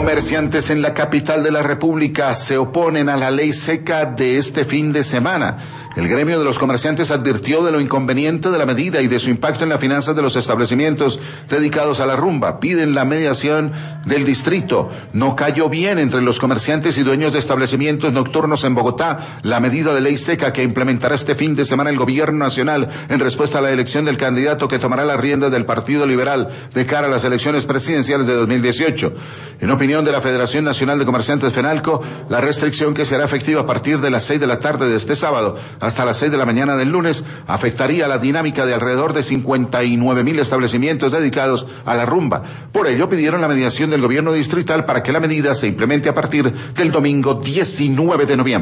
Comerciantes en la capital de la República se oponen a la ley seca de este fin de semana. El gremio de los comerciantes advirtió de lo inconveniente de la medida y de su impacto en las finanzas de los establecimientos dedicados a la rumba. Piden la mediación del distrito. No cayó bien entre los comerciantes y dueños de establecimientos nocturnos en Bogotá la medida de ley seca que implementará este fin de semana el gobierno nacional en respuesta a la elección del candidato que tomará las riendas del Partido Liberal de cara a las elecciones presidenciales de 2018. En opinión de la Federación Nacional de Comerciantes FENALCO, la restricción que será efectiva a partir de las 6 de la tarde de este sábado hasta las 6 de la mañana del lunes afectaría la dinámica de alrededor de 59,000 establecimientos dedicados a la rumba. Por ello pidieron la mediación del gobierno distrital para que la medida se implemente a partir del domingo 19 de noviembre.